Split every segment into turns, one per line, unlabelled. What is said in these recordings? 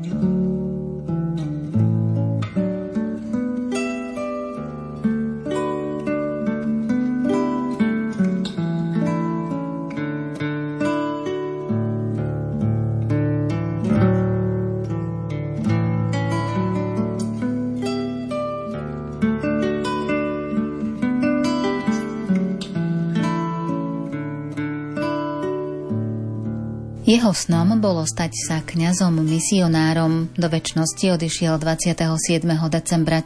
Jeho snom bolo stať sa kňazom misionárom. Do večnosti odišiel 27. decembra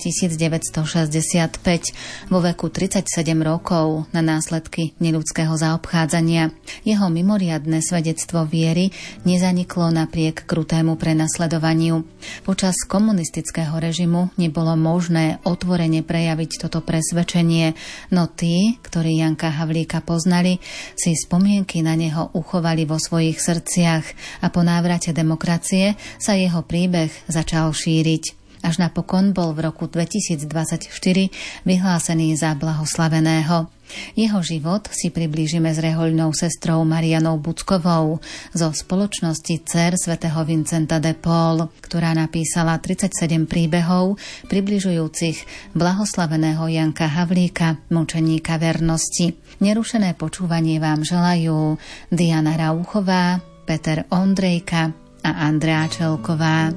1965 vo veku 37 rokov na následky neľudského zaobchádzania. Jeho mimoriadne svedectvo viery nezaniklo napriek krutému prenasledovaniu. Počas komunistického režimu nebolo možné otvorene prejaviť toto presvedčenie, no tí, ktorí Janka Havlíka poznali, si spomienky na neho uchovali vo svojich srdciach a po návrate demokracie sa jeho príbeh začal šíriť. Až napokon bol v roku 2024 vyhlásený za blahoslaveného. Jeho život si priblížime s rehoľnou sestrou Marianou Buckovou zo spoločnosti Dcér svätého Vincenta de Paul, ktorá napísala 37 príbehov približujúcich blahoslaveného Janka Havlíka, mučeníka vernosti. Nerušené počúvanie vám želajú Diana Rauchová, Peter Ondrejka a Andrea Čelková.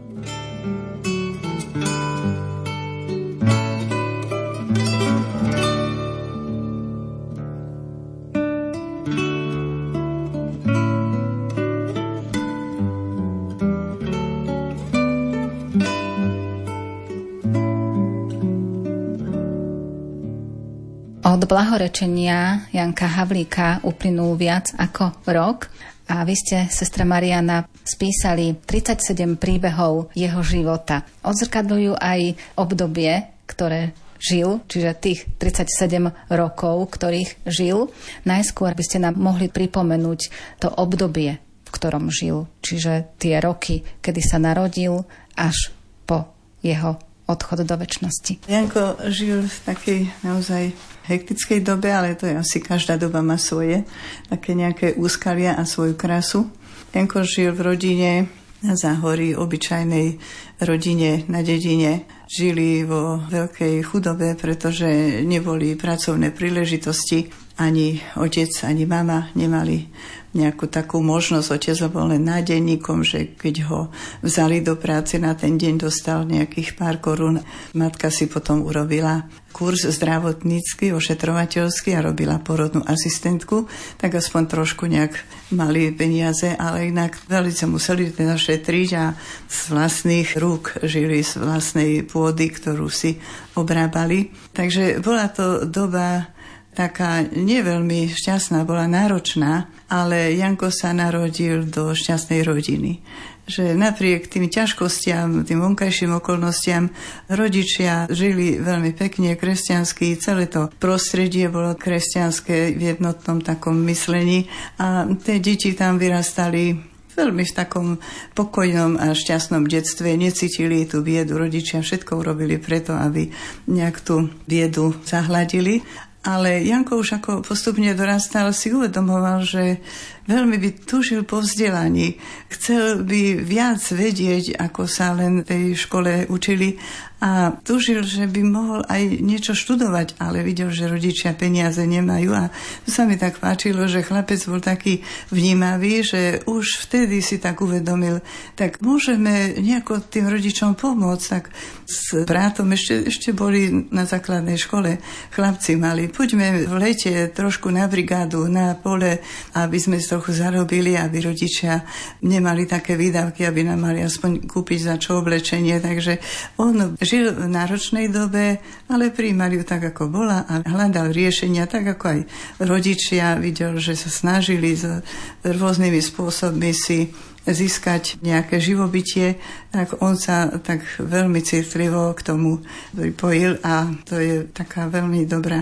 Od blahorečenia Janka Havlíka uplynul viac ako rok a vy ste, sestra Mariana, spísali 37 príbehov jeho života. Odzrkadľujú aj obdobie, ktoré žil, čiže tých 37 rokov, ktorých žil. Najskôr by ste nám mohli pripomenúť to obdobie, v ktorom žil, čiže tie roky, kedy sa narodil až po jeho odchod do večnosti.
Janko žil v takej naozaj hektickej dobe, ale to je asi každá doba má svoje, také nejaké úskalia a svoju krásu. Janko žil v rodine na Záhorí, obyčajnej rodine na dedine. Žili vo veľkej chudobe, pretože neboli pracovné príležitosti. Ani otec, ani mama nemali nejakú takú možnosť. Otec bol len nádenníkom, že keď ho vzali do práce na ten deň, dostal nejakých pár korún. Matka si potom urobila kurz zdravotnícky, ošetrovateľský a robila porodnú asistentku, tak aspoň trošku nejak mali peniaze, ale inak veľmi sa museli teda šetriť a z vlastných rúk žili, z vlastnej pôdy, ktorú si obrábali. Takže bola to doba taká neveľmi šťastná, bola náročná, ale Janko sa narodil do šťastnej rodiny. Že napriek tým ťažkostiam, tým vonkajším okolnostiam, rodičia žili veľmi pekne, kresťansky, celé to prostredie bolo kresťanské v jednotnom takom myslení a tie deti tam vyrastali veľmi v takom pokojnom a šťastnom detstve, necítili tú biedu, rodičia všetko urobili preto, aby nejak tú biedu zahladili. Ale Janko už ako postupne dorastal, si uvedomoval, že veľmi by túžil po vzdelaní. Chcel by viac vedieť, ako sa len v tej škole učili a túžil, že by mohol aj niečo študovať, ale videl, že rodičia peniaze nemajú a to sa mi tak páčilo, že chlapec bol taký vnímavý, že už vtedy si tak uvedomil, tak môžeme nejako tým rodičom pomôcť. Tak s bratom ešte boli na základnej škole, chlapci mali, poďme v lete trošku na brigádu, na pole, aby sme trochu zarobili, aby rodičia nemali také výdavky, aby nám mali aspoň kúpiť za čo oblečenie. Takže on žil v náročnej dobe, ale prijímali ju tak, ako bola a hľadal riešenia, tak ako aj rodičia. Videl, že sa snažili s rôznymi spôsobmi si získať nejaké živobytie, tak on sa tak veľmi citlivo k tomu pripojil a to je taká veľmi dobrá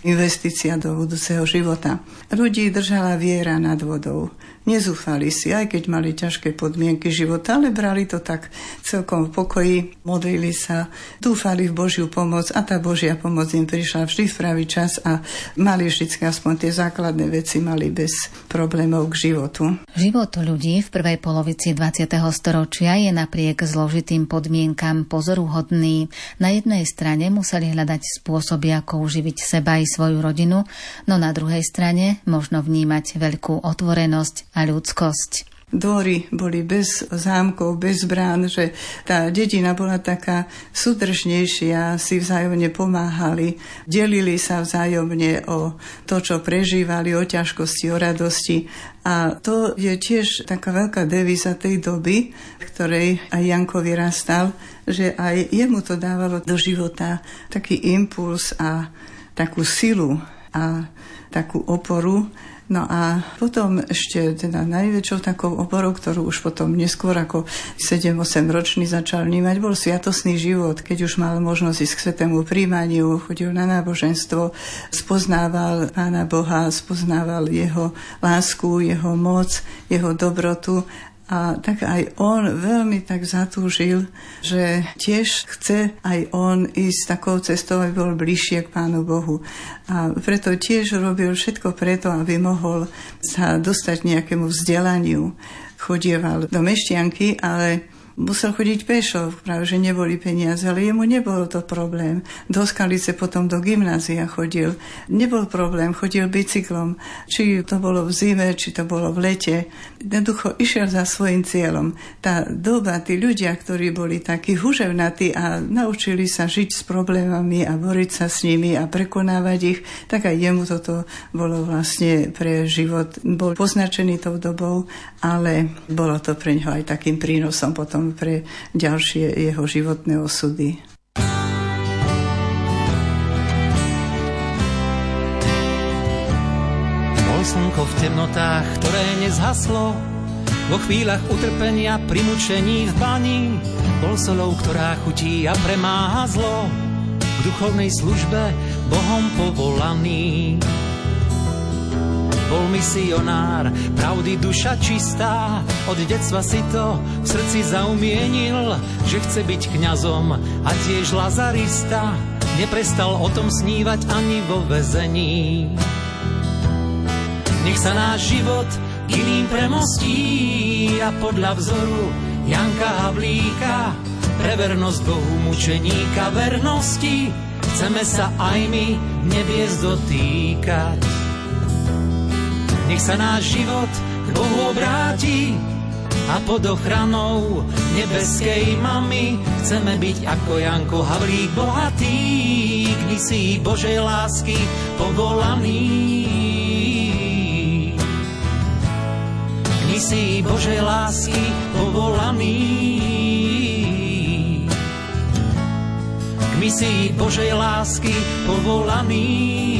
investícia do budúceho života. Ľudí držala viera nad vodou. Nezúfali si, aj keď mali ťažké podmienky života, ale brali to tak celkom v pokoji, modlili sa, dúfali v Božiu pomoc a tá Božia pomoc im prišla vždy v pravý čas a mali vždy aspoň tie základné veci mali bez problémov k životu.
Život ľudí v prvej polovici 20. storočia je napriek zložitým podmienkam pozoruhodný. Na jednej strane museli hľadať spôsoby, ako uživiť seba i svoju rodinu, no na druhej strane možno vnímať veľkú otvorenosť a ľudskosť.
Dvory boli bez zámkov, bez brán, že tá dedina bola taká súdržnejšia, si vzájomne pomáhali, delili sa vzájomne o to, čo prežívali, o ťažkosti, o radosti. A to je tiež taká veľká devíza tej doby, v ktorej aj Janko vyrastal, že aj jemu to dávalo do života taký impuls a takú silu a takú oporu. No a potom ešte teda najväčšou takou oporou, ktorú už potom neskôr ako 7-8 ročný začal vnímať, bol sviatostný život, keď už mal možnosť ísť k svätému príjmaniu, chodil na náboženstvo, spoznával Pána Boha, spoznával jeho lásku, jeho moc, jeho dobrotu. A tak aj on veľmi tak zatúžil, že tiež chce aj on ísť takou cestou, aby bol bližšie k Pánu Bohu. A preto tiež robil všetko preto, aby mohol sa dostať nejakému vzdelaniu. Chodieval do Mešťanky, ale musel chodiť pešo, práve že neboli peniaze, ale jemu nebol to problém. Do Skalice potom do gymnázia chodil. Nebol problém, chodil bicyklom. Či to bolo v zime, či to bolo v lete. Jednoducho išiel za svojím cieľom. Tá doba, tí ľudia, ktorí boli takí huževnatí a naučili sa žiť s problémami a boriť sa s nimi a prekonávať ich, tak aj jemu toto bolo vlastne pre život. Bol poznačený tou dobou, ale bolo to pre ňoho aj takým prínosom potom pre ďalšie jeho životné osudy.
Bol slnko v temnotách, ktoré nezhaslo, vo chvíľach utrpenia pri mučení v bani. Bol solou, ktorá chutí a premáha zlo, k duchovnej službe Bohom povolaný. Bol misionár, pravdy duša čistá, od detstva si to v srdci zaumienil, že chce byť kňazom a tiež lazarista, neprestal o tom snívať ani vo väzení. Nech sa náš život k iným premostí a podľa vzoru Janka Havlíka, pre vernosť Bohu mučeníka vernosti, chceme sa aj my nebies dotýkať. Nech sa náš život k Bohu obráti a pod ochranou nebeskej mamy chceme byť ako Janko Havlík bohatý, k misii Božej lásky povolaný. K misii Božej lásky povolaný. K misii Božej lásky povolaný.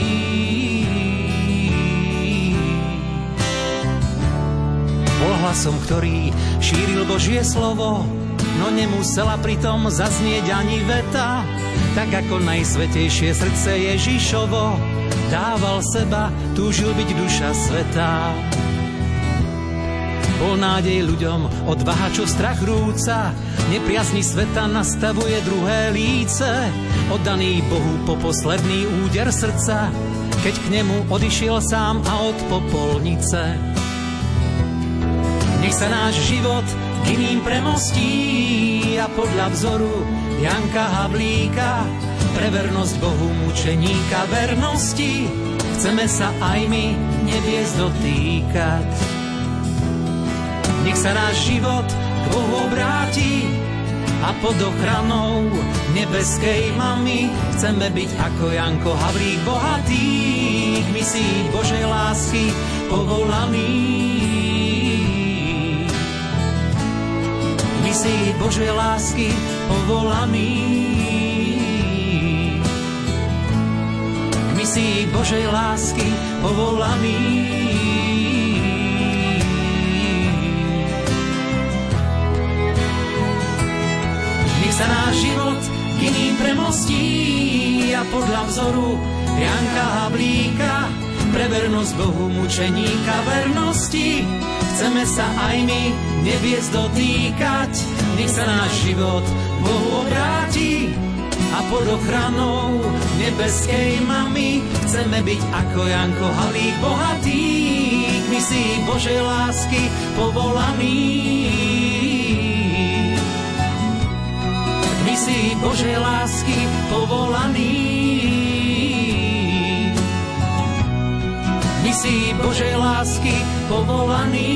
Bol hlasom, ktorý šíril Božie slovo, no nemusela pritom zaznieť ani veta. Tak ako najsvätejšie srdce Ježišovo dával seba, túžil byť duša svätá. Bol nádej ľuďom, odvaha, čo strach rúca, nepriazni sveta nastavuje druhé líce. Oddaný Bohu po posledný úder srdca, keď k nemu odišiel sám a od popolnice. Nech sa náš život k iným premostí a podľa vzoru Janka Havlíka, pre vernosť Bohu mučeníka vernosti, chceme sa aj my nebies dotýkať. Nech sa náš život k Bohu obráti a pod ochranou nebeskej mamy chceme byť ako Janko Havlík bohatý, k misii Božej lásky povolaný. Misii Božej lásky povolaný. K misii Božej lásky povolaný. Nech sa náš život k iným premostí a podľa vzoru Janka Havlíka, pre vernosť Bohu mučeníka vernosti. Chceme sa aj my nebies dotýkať, nech sa náš život Bohu obráti. A pod ochranou nebeskej mamy chceme byť ako Janko Havlík bohatý, k misii Božej lásky povolaný. K misii Božej lásky povolaný. K misii Božej lásky povolaný.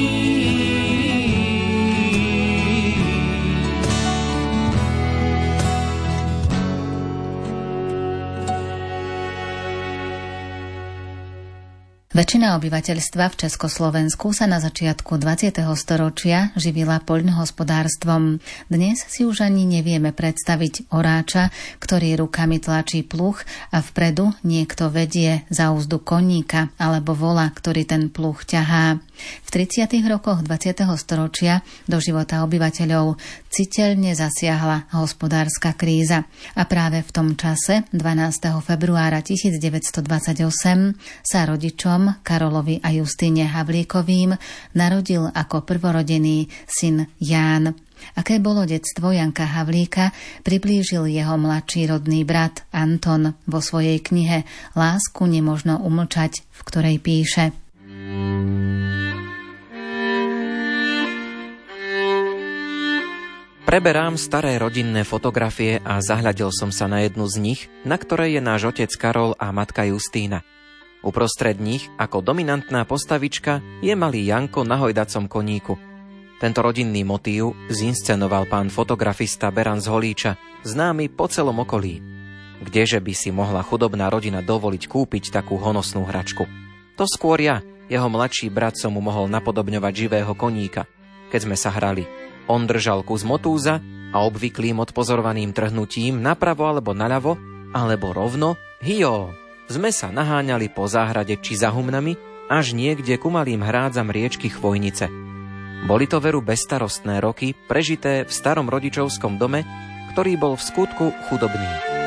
Väčšina obyvateľstva v Československu sa na začiatku 20. storočia živila poľnohospodárstvom. Dnes si už ani nevieme predstaviť oráča, ktorý rukami tlačí pluh a vpredu niekto vedie za úzdu koníka alebo vola, ktorý ten pluh ťahá. V 30. rokoch 20. storočia do života obyvateľov citeľne zasiahla hospodárska kríza. A práve v tom čase, 12. februára 1928, sa rodičom Karolovi a Justíne Havlíkovým narodil ako prvorodený syn Ján. Aké bolo detstvo Janka Havlíka, priblížil jeho mladší rodný brat Anton vo svojej knihe Lásku nemožno umlčať, v ktorej píše:
Preberám staré rodinné fotografie a zahľadil som sa na jednu z nich, na ktorej je náš otec Karol a matka Justína. Uprostred nich, ako dominantná postavička, je malý Janko na hojdacom koníku. Tento rodinný motív zinscenoval pán fotografista Beran z Holíča, známy po celom okolí. Kdeže by si mohla chudobná rodina dovoliť kúpiť takú honosnú hračku? To skôr ja, jeho mladší brat, som mu mohol napodobňovať živého koníka. Keď sme sa hrali, on držal kus motúza a obvyklým odpozorovaným trhnutím napravo alebo naľavo, alebo rovno, hijo! Sme sa naháňali po záhrade či za humnami, až niekde ku malým hrádzam riečky Chvojnice. Boli to veru bezstarostné roky, prežité v starom rodičovskom dome, ktorý bol v skutku chudobný.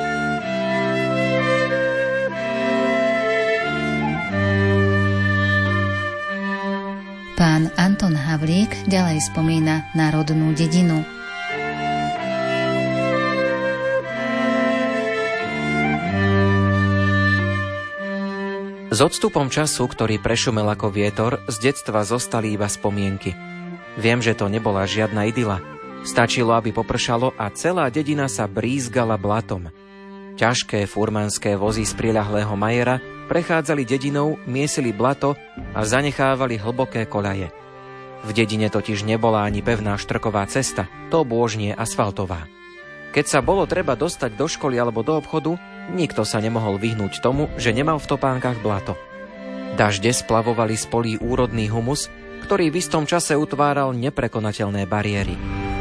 Pán Anton Havlík ďalej spomína na rodnú dedinu.
S odstupom času, ktorý prešumel ako vietor, z detstva zostali iba spomienky. Viem, že to nebola žiadna idyla. Stačilo, aby popršalo a celá dedina sa brízgala blatom. Ťažké furmanské vozy z priľahlého majera prechádzali dedinou, miesili blato a zanechávali hlboké koľaje. V dedine totiž nebola ani pevná štrková cesta, to bôžnie asfaltová. Keď sa bolo treba dostať do školy alebo do obchodu, nikto sa nemohol vyhnúť tomu, že nemal v topánkach blato. Dažde splavovali z polí úrodný humus, ktorý v istom čase utváral neprekonateľné bariéry.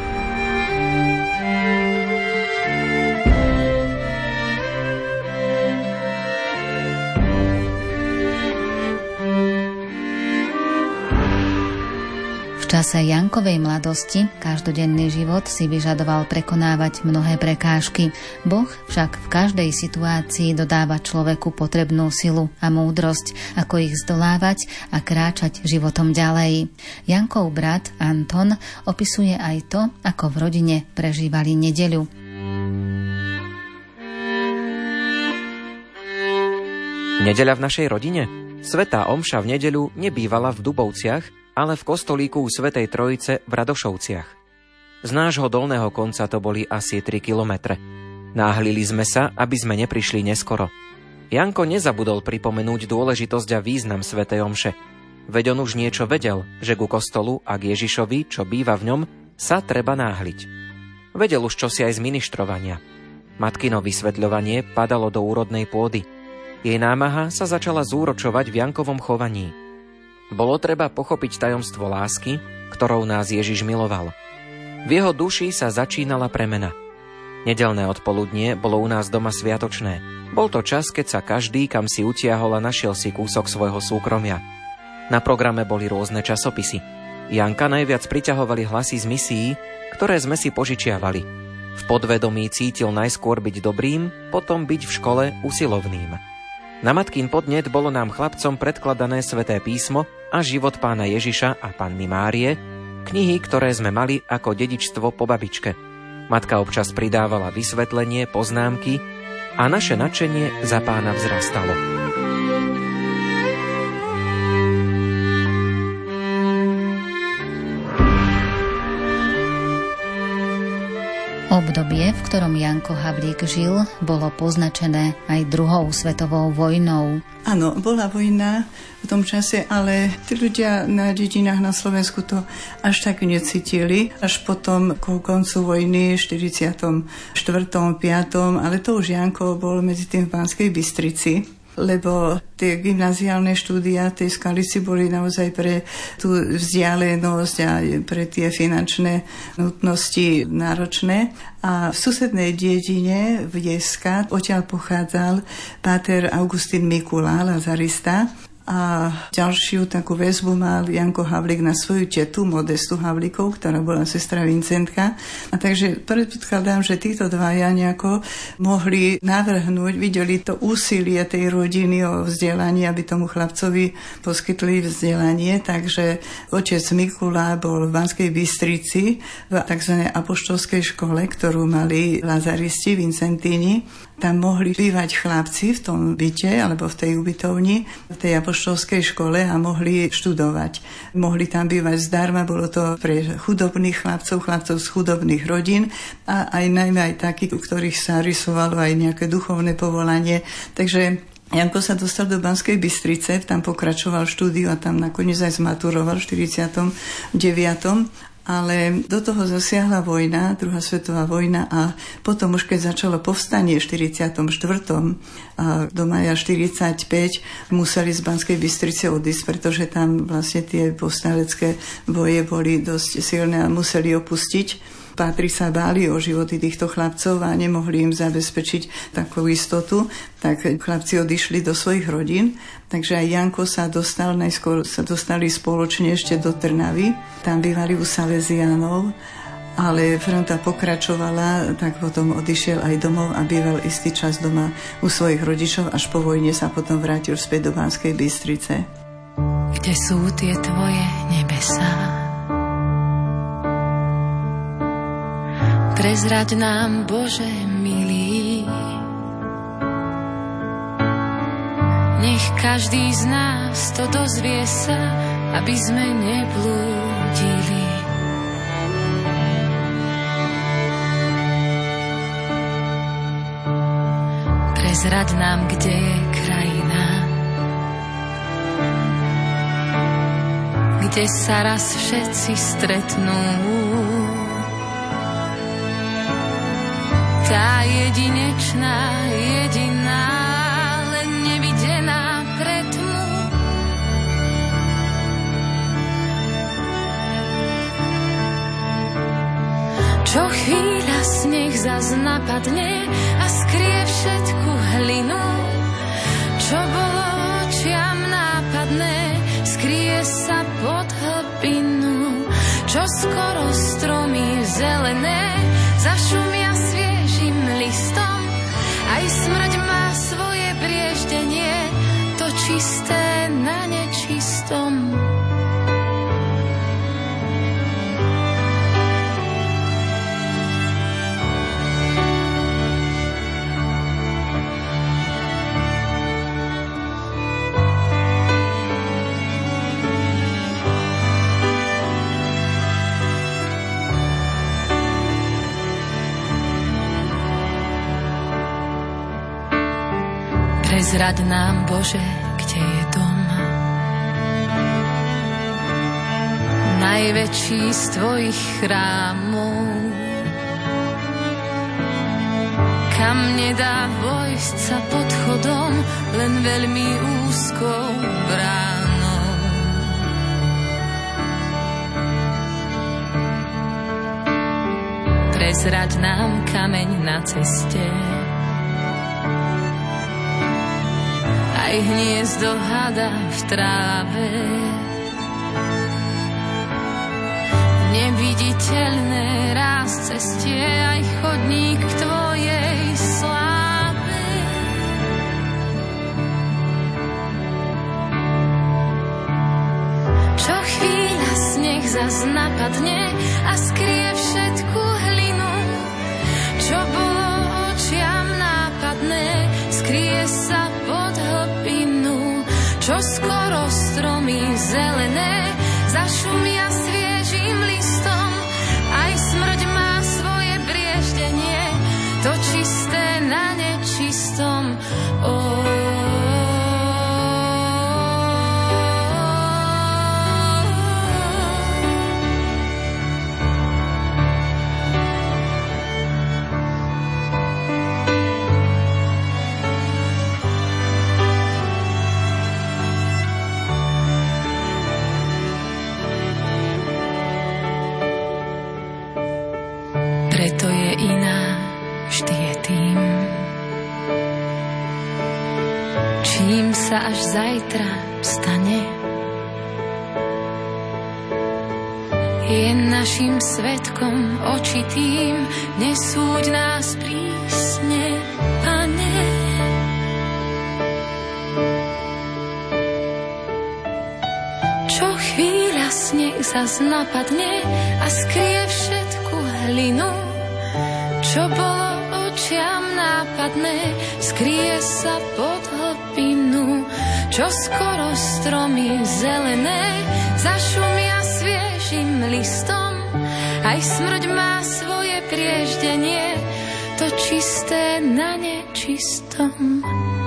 V čase Jankovej mladosti každodenný život si vyžadoval prekonávať mnohé prekážky. Boh však v každej situácii dodáva človeku potrebnú silu a múdrosť, ako ich zdolávať a kráčať životom ďalej. Jankov brat Anton opisuje aj to, ako v rodine prežívali nedeľu.
Nedeľa v našej rodine? Svätá omša v nedeľu nebývala v Dubovciach, ale v kostolíku Svätej Trojice v Radošovciach. Z nášho dolného konca to boli asi 3 kilometre. Náhlili sme sa, aby sme neprišli neskoro. Janko nezabudol pripomenúť dôležitosť a význam svätej omše. Veď on už niečo vedel, že ku kostolu a k Ježišovi, čo býva v ňom, sa treba náhliť. Vedel už čosi aj z ministrovania. Matkino vysvetľovanie padalo do úrodnej pôdy. Jej námaha sa začala zúročovať v Jankovom chovaní. Bolo treba pochopiť tajomstvo lásky, ktorou nás Ježiš miloval. V jeho duši sa začínala premena. Nedeľné odpoludnie bolo u nás doma sviatočné. Bol to čas, keď sa každý kam si utiahol a našiel si kúsok svojho súkromia. Na programe boli rôzne časopisy. Janka najviac priťahovali hlasy z misií, ktoré sme si požičiavali. V podvedomí cítil najskôr byť dobrým, potom byť v škole usilovným. Na matkin podnet bolo nám chlapcom predkladané Sväté písmo a život pána Ježiša a Panny Márie, knihy, ktoré sme mali ako dedičstvo po babičke. Matka občas pridávala vysvetlenie, poznámky a naše nadšenie za pána vzrastalo.
Obdobie, v ktorom Janko Havlík žil, bolo poznačené aj druhou svetovou vojnou.
Áno, bola vojna v tom čase, ale tí ľudia na dedinách na Slovensku to až tak necítili. Až potom ku koncu vojny, 44. 5. ale to už Janko bol medzi tým v Banskej Bystrici, lebo tie gymnaziálne štúdia tej Skalici boli naozaj pre tú vzdialenosť a pre tie finančné nutnosti náročné. A v susednej dedine v Jeska odtiaľ pochádzal páter Augustín Mikula, lazarista, a ďalšiu takú väzbu mal Janko Havlík na svoju tetu Modestu Havlíkov, ktorá bola sestra Vincentka. A takže predpokladám, že títo dvaja nejako mohli navrhnúť, videli to úsilie tej rodiny o vzdelanie, aby tomu chlapcovi poskytli vzdelanie. Takže otec Mikula bol v Banskej Bystrici v tzv. Apoštolskej škole, ktorú mali lazaristi, Vincentíni. Tam mohli bývať chlapci v tom byte alebo v tej ubytovni, v tej apoštolskej škole a mohli študovať. Mohli tam bývať zdarma, bolo to pre chudobných chlapcov z chudobných rodín a aj najmä aj takých, u ktorých sa rysovalo aj nejaké duchovné povolanie. Takže Janko sa dostal do Banskej Bystrice, tam pokračoval štúdiu a tam nakoniec aj zmaturoval v 49. Ale do toho zasiahla vojna, druhá svetová vojna a potom už keď začalo povstanie v 44. a do maja 45 museli z Banskej Bystrice odísť, pretože tam vlastne tie povstalecké boje boli dosť silné a museli opustiť. Pátri sa báli o životy týchto chlapcov a nemohli im zabezpečiť takú istotu, tak chlapci odišli do svojich rodín. Takže aj Janko sa dostal, najskôr sa dostali spoločne ešte do Trnavy, tam bývali u Salesiánov, ale fronta pokračovala, tak potom odišiel aj domov a býval istý čas doma u svojich rodičov, až po vojne sa potom vrátil späť do Banskej Bystrice.
Kde sú tie tvoje nebesá? Prezraď nám, Bože milý, nech každý z nás to dozvie sa, aby sme neblúdili. Prezraď nám, kde je krajina, kde sa raz všetci stretnú. Tá jedinečná, jediná, len nevidená pre tmu. Čo chvíľa sneh zas napadne a skrie všetku hlinu. Čo bolo očiam nápadné, skrie sa pod hlbinu. Čo skoro stromy zelené zašumia sviežim listom. Aj smrť má svoje brieždenie, to čisté na nečistom. Prezraď nám, Bože, kde je dom, najväčší z tvojich chrámov, kam nedá vojsť sa pod chodom, len veľmi úzkou bránou. Prezraď nám kameň na ceste, aj hniezdo hada v tráve. Neviditeľné ráz cestie, aj chodník k tvojej sláve. napadne a skrie všetku hlinu, čo bolo očiam nápadné, skrie sa pod hlbinu, čo skoro stromy zelené zašumia sviežým listom, aj smrť má svoje brieždenie, to čisté na nečistom. Preto je iná, vždy je tým, čím sa až zajtra stane. Je našim svedkom očitým, nesúď nás prísne, Pane. Čo chvíľa sneh zas napadne a skrie všetku hlinu, čo bolo očiam nápadné, skrie sa pod hlbinu, čo skoro stromy zelené zašumia sviežým listom, aj smrť má svoje prieždenie, to čisté na nečistom.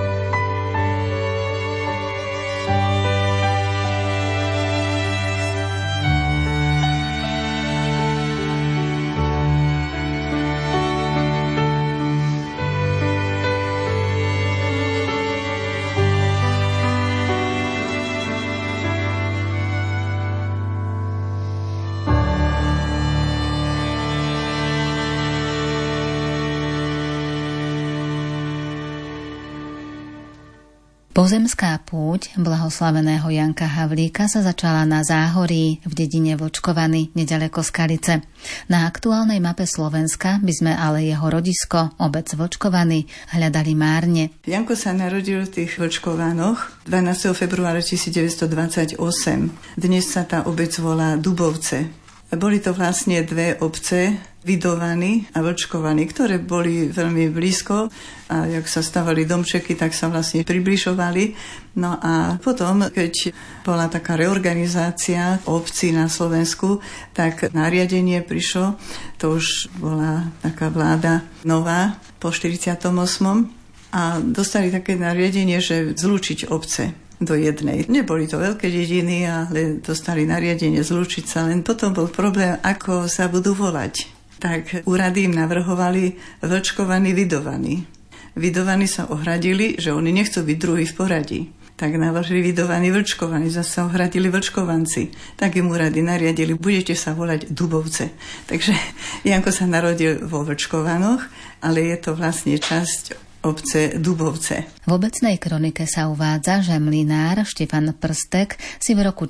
Pozemská púť blahoslaveného Janka Havlíka sa začala na Záhorí v dedine Vlčkovany nedaleko Skalice. Na aktuálnej mape Slovenska by sme ale jeho rodisko, obec Vlčkovany, hľadali márne.
Janko sa narodil v tých Vlčkovanoch 12. februára 1928. Dnes sa tá obec volá Dubovce. Boli to vlastne dve obce, Vidovany a Vlčkovany, ktoré boli veľmi blízko a jak sa stavali domčeky, tak sa vlastne približovali. No a potom, keď bola taká reorganizácia obcí na Slovensku, tak nariadenie prišlo, to už bola taká vláda nová po 48. a dostali také nariadenie, že zlúčiť obce do jednej. Neboli to veľké dediny, ale dostali nariadenie zlúčiť sa, len potom bol problém, ako sa budú volať. Tak úrady im navrhovali Vlčkovany, Vidovany. Vidovany sa ohradili, že oni nechcú byť druhý v poradí. Tak navrhli Vidovany, Vlčkovany, zase sa ohradili Vlčkovanci. Tak im úrady nariadili, budete sa volať Dubovce. Takže Janko sa narodil vo Vlčkovanoch, ale je to vlastne časť obce Dubovce.
V obecnej kronike sa uvádza, že mlynár Štefan Prstek si v roku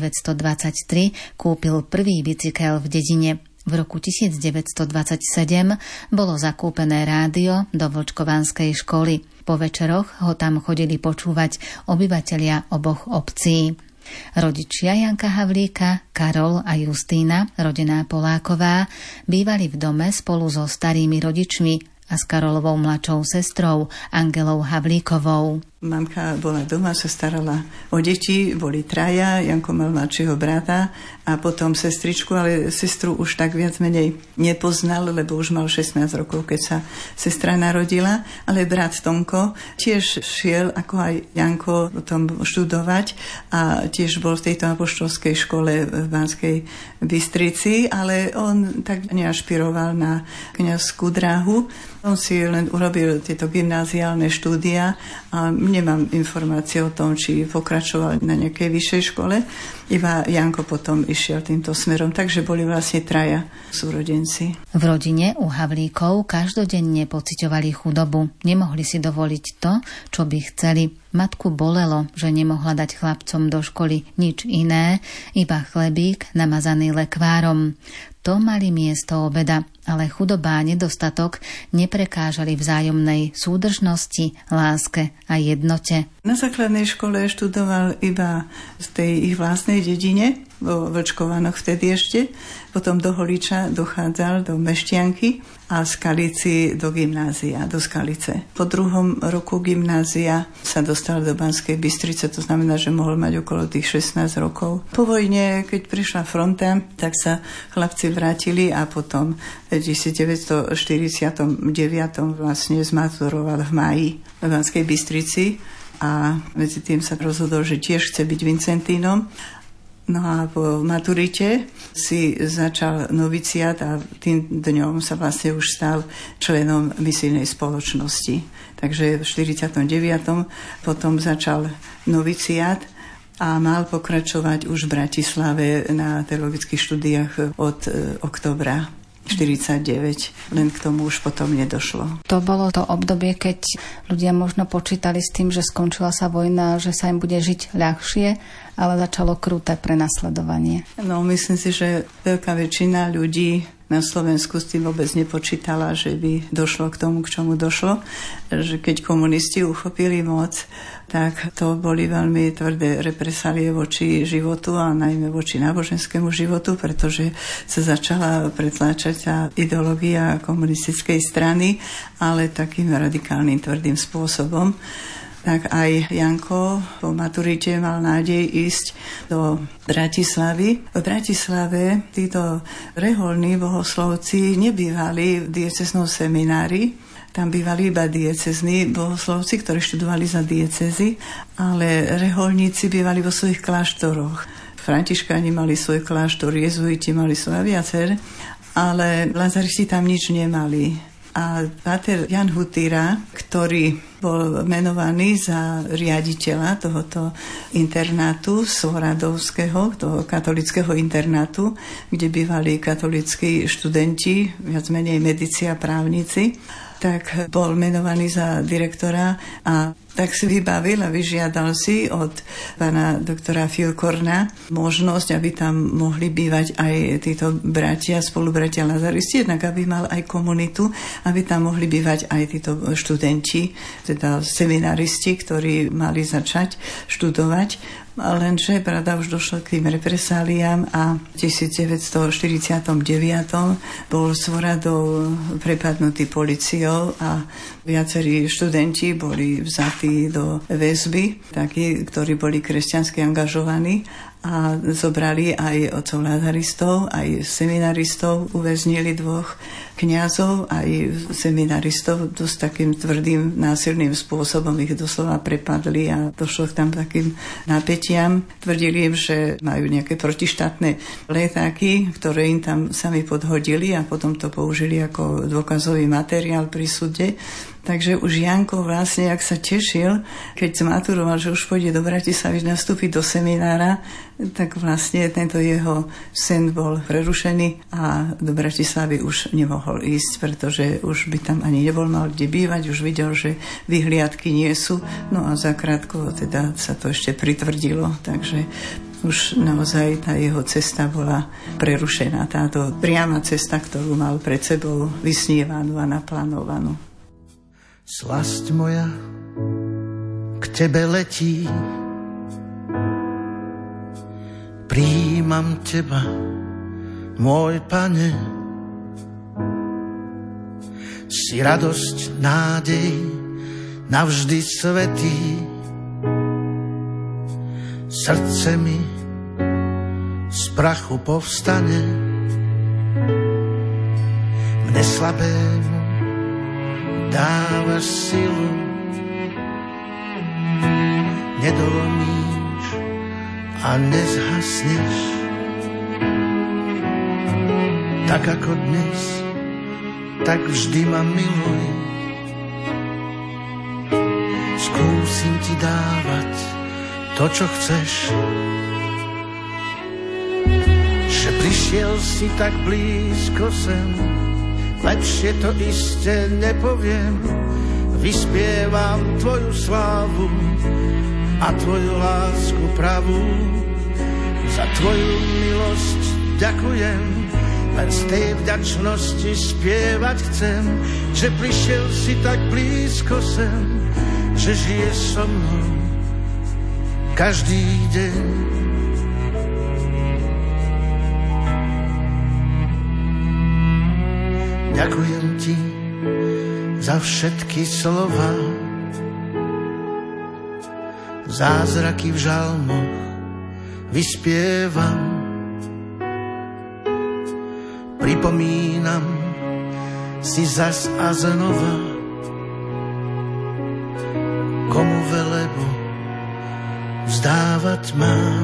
1923 kúpil prvý bicykel v dedine. V roku 1927 bolo zakúpené rádio do Vlčkovanskej školy. Po večeroch ho tam chodili počúvať obyvatelia oboch obcí. Rodičia Janka Havlíka, Karol a Justína, rodená Poláková, bývali v dome spolu so starými rodičmi a s Karolovou mladšou sestrou Angelou Havlíkovou.
Mamka bola doma, sa starala o deti, boli traja, Janko mal mladšieho brata a potom sestričku, ale sestru už tak viac menej nepoznal, lebo už mal 16 rokov, keď sa sestra narodila, ale brat Tonko tiež šiel, ako aj Janko, potom študovať a tiež bol v tejto apoštolskej škole v Banskej Bystrici, ale on tak neašpiroval na kňazskú dráhu. On si len urobil tieto gymnáziálne štúdia a nemám informácie o tom, či pokračoval na nejakej vyššej škole. Iba Janko potom išiel týmto smerom, takže boli vlastne traja súrodenci.
V rodine u Havlíkov každodenne pociťovali chudobu. Nemohli si dovoliť to, čo by chceli. Matku bolelo, že nemohla dať chlapcom do školy nič iné, iba chlebík namazaný lekvárom. To mali miesto obeda, ale chudoba a nedostatok neprekážali vzájomnej súdržnosti, láske a jednote.
Na základnej škole študoval iba v tej ich vlastnej dedine vo Vlčkovanoch vtedy ešte. Potom do Holiča dochádzal do Mešťanky a z Skalici do gymnázia, do Skalice. Po 2. roku gymnázia sa dostal do Banskej Bystrice, to znamená, že mohol mať okolo tých 16 rokov. Po vojne, keď prišla fronta, tak sa chlapci vrátili a potom v 1949 vlastne zmaturoval v máji v Banskej Bystrici a medzi tým sa rozhodol, že tiež chce byť Vincentínom. No a po maturite si začal noviciát a tým dňom sa vlastne už stal členom misijnej spoločnosti. Takže v 49. potom začal noviciát a mal pokračovať už v Bratislave na teologických štúdiách od októbra 49, len k tomu už potom nedošlo.
To bolo to obdobie, keď ľudia možno počítali s tým, že skončila sa vojna, že sa im bude žiť ľahšie, ale začalo kruté prenasledovanie.
No, myslím si, že veľká väčšina ľudí na Slovensku s tým vôbec nepočítala, že by došlo k tomu, k čomu došlo. Že keď komunisti uchopili moc, tak to boli veľmi tvrdé represálie voči životu a najmä voči náboženskému životu, pretože sa začala pretláčať tá ideológia komunistickej strany, ale takým radikálnym, tvrdým spôsobom. Tak aj Janko po maturite mal nádej ísť do Bratislavy. V Bratislave títo reholní bohoslovci nebývali v dieceznom seminári. Tam bývali iba diecezní bohoslovci, ktorí študovali za diecezy, ale reholníci bývali vo svojich kláštoroch. Františkáni mali svoj kláštor, jezuiti mali svoj viacer, ale lazaristi tam nič nemali. A páter Jan Hutýra, ktorý bol menovaný za riaditeľa tohoto internátu Svoradovského, toho katolického internátu, kde bývali katolícki študenti, viac menej medici a právnici, tak bol menovaný za direktora a tak si vybavil a vyžiadal si od pána doktora Filkorna možnosť, aby tam mohli bývať aj títo bratia, spolubratia lazaristi, jednak aby mal aj komunitu, aby tam mohli bývať aj títo študenti, teda seminaristi, ktorí mali začať študovať. Lenže, pravda, už došlo k tým represáliám a v 1949 bol Svoradov prepadnutý policiou a viacerí študenti boli vzatí do väzby, takí, ktorí boli kresťansky angažovaní a zobrali aj otcov lazaristov, aj seminaristov, uväznili 2 kňazov, aj seminaristov dosť takým tvrdým, násilným spôsobom ich doslova prepadli a došlo tam takým napätiam. Tvrdili im, že majú nejaké protištátne letáky, ktoré im tam sami podhodili a potom to použili ako dôkazový materiál pri súde. Takže už Janko vlastne, ak sa tešil, keď zmaturoval, že už pôjde do Bratislavy nastúpiť do seminára, tak vlastne tento jeho sen bol prerušený a do Bratislavy už nemohol ísť, pretože už by tam ani nebol mal kde bývať, už videl, že vyhliadky nie sú. No a zakrátko teda sa to ešte pritvrdilo, takže už naozaj tá jeho cesta bola prerušená. Táto priama cesta, ktorú mal pred sebou vysnívanú a naplánovanú.
Slasť moja k tebe letí, prijímam teba, môj Pane. Si radosť, nádej, navždy svätý. Srdce mi z prachu povstane, mne slabému dávaš silu, nedolomíš a nezhasneš. Tak ako dnes, tak vždy ma miluj. Skúsim ti dávať to, čo chceš. Že prišiel si tak blízko sem, lepšie to iste nepoviem. Vyspievam tvoju slávu a tvoju lásku pravú. Za tvoju milosť ďakujem, len z tej vďačnosti spievať chcem. Že prišiel si tak blízko sem, že žiješ so mnou každý deň. Ďakujem ti za všetky slova, zázraky v žalmoch vyspievam. Pripomínam si zas a znova, komu velebo vzdávať mám.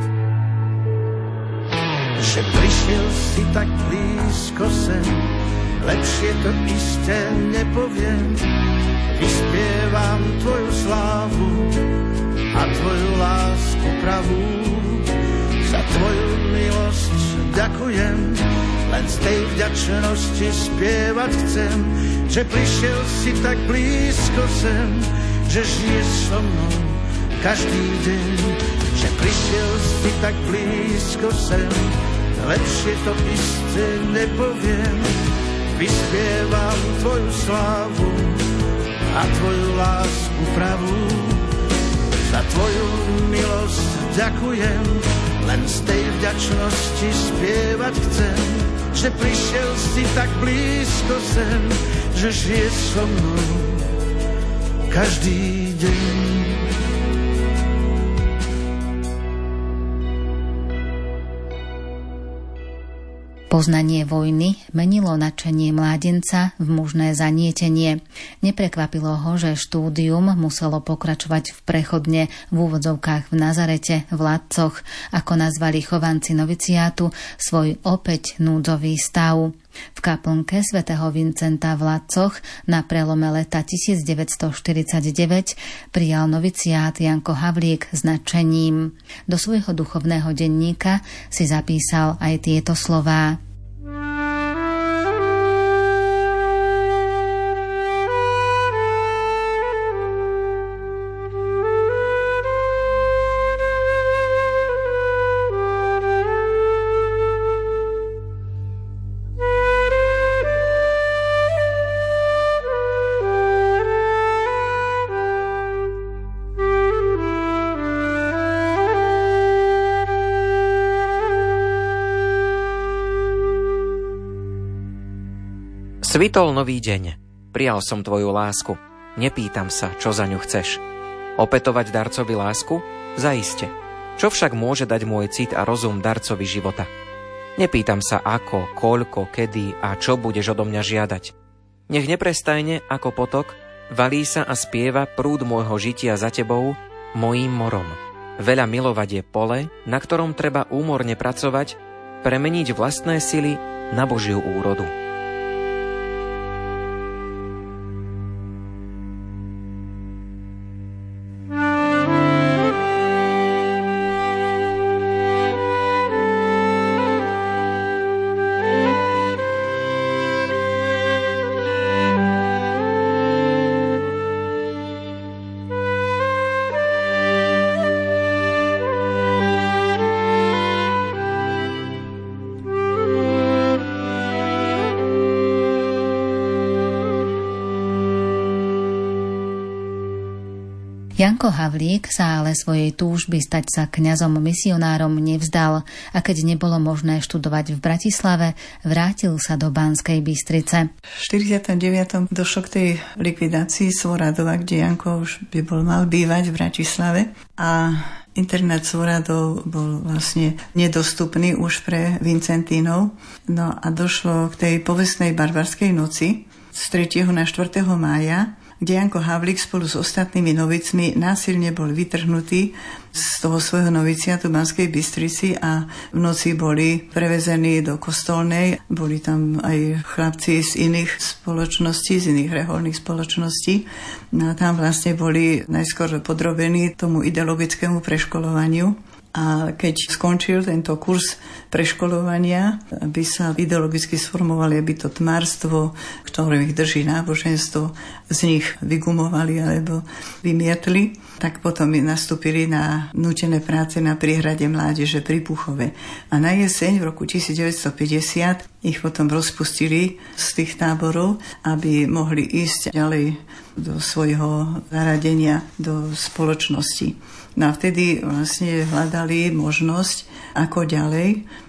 Že prišiel si tak blízko sem, lepšie to iste nepoviem. Vyspievam tvoju slávu a tvoju lásku pravú. Za tvoju milosť ďakujem, len z tej vďačnosti spievať chcem. Že prišiel si tak blízko sem, že žiješ so mnou každý deň. Že prišiel si tak blízko sem, lepšie to iste nepoviem. Vyspievam tvoju slávu a tvoju lásku pravú. Za tvoju milosť ďakujem, len z tej vďačnosti spievať chcem. Že prišiel si tak blízko sem, že žiješ so mnou každý deň.
Poznanie vojny menilo nadšenie mládenca v mužné zanietenie. Neprekvapilo ho, že štúdium muselo pokračovať v prechodne v úvodzovkách v Nazarete, v Ladcoch, ako nazvali chovanci noviciátu svoj opäť núdzový stav. V kaplnke svätého Vincenta v Ladcoch na prelome leta 1949 prijal noviciát Janko Havlík s nadšením. Do svojho duchovného denníka si zapísal aj tieto slová.
Svitol nový deň. Prijal som tvoju lásku. Nepýtam sa, čo za ňu chceš. Opätovať darcovi lásku? Zaiste. Čo však môže dať môj cit a rozum darcovi života? Nepýtam sa ako, koľko, kedy a čo budeš odo mňa žiadať. Nech neprestajne, ako potok, valí sa a spieva prúd môjho žitia za tebou, mojím morom. Veľa milovať je pole, na ktorom treba úmorne pracovať, premeniť vlastné sily na Božiu úrodu.
Janko Havlík sa ale svojej túžby stať sa kňazom misionárom nevzdal a keď nebolo možné študovať v Bratislave, vrátil sa do Banskej Bystrice.
V 49. došlo k tej likvidácii Svoradova, kde Janko už by mal bývať v Bratislave a internát Svoradov bol vlastne nedostupný už pre Vincentínov. No a došlo k tej povestnej barbarskej noci z 3. na 4. mája, kde Janko Havlík spolu s ostatnými novicmi násilne bol vytrhnutý z toho svojho noviciátu v Banskej Bystrici a v noci boli prevezení do kostolnej. Boli tam aj chlapci z iných spoločností, z iných reholných spoločností. No a tam vlastne boli najskôr podrobení tomu ideologickému preškolovaniu. A keď skončil tento kurz preškolovania, aby sa ideologicky sformovali, aby to tmárstvo, ktoré ich drží náboženstvo, z nich vygumovali alebo vymietli, tak potom nastúpili na nútené práce na priehrade mládeže pri Púchove. A na jeseň v roku 1950 ich potom rozpustili z tých táborov, aby mohli ísť ďalej do svojho zaradenia do spoločnosti. No a vtedy vlastne hľadali možnosť, ako ďalej.